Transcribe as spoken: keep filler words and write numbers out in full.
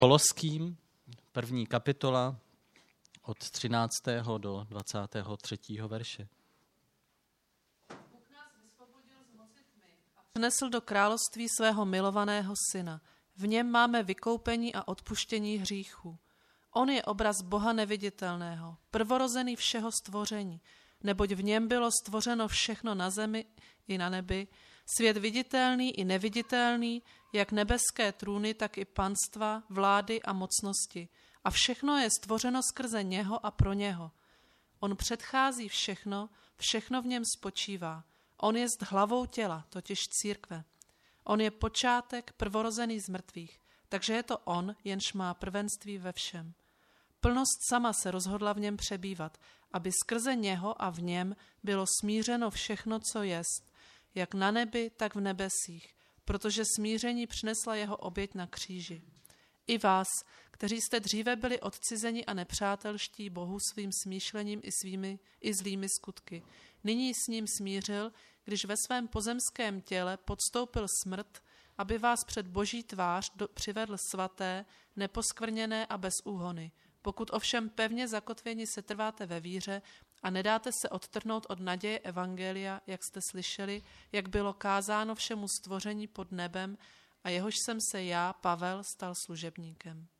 Koloským, první kapitola, od třináctého do dvacátého třetího verše. Bůh nás vysvobodil z moci tmy a přinesl do království svého milovaného syna. V něm máme vykoupení a odpuštění hříchů. On je obraz Boha neviditelného, prvorozený všeho stvoření, neboť v něm bylo stvořeno všechno na zemi i na nebi, svět viditelný i neviditelný, jak nebeské trůny, tak i panstva, vlády a mocnosti. A všechno je stvořeno skrze něho a pro něho. On předchází všechno, všechno v něm spočívá. On je hlavou těla, totiž církve. On je počátek prvorozený z mrtvých, takže je to on, jenž má prvenství ve všem. Plnost sama se rozhodla v něm přebývat, aby skrze něho a v něm bylo smířeno všechno, co jest, jak na nebi, tak v nebesích, protože smíření přinesla jeho oběť na kříži. I vás, kteří jste dříve byli odcizeni a nepřátelští Bohu svým smýšlením i svými i zlými skutky, nyní s ním smířil, když ve svém pozemském těle podstoupil smrt, aby vás před Boží tvář do, přivedl svaté, neposkvrněné a bez úhony. Pokud ovšem pevně zakotvěni se trváte ve víře a nedáte se odtrhnout od naděje evangelia, jak jste slyšeli, jak bylo kázáno všemu stvoření pod nebem, a jehož jsem se já, Pavel, stal služebníkem.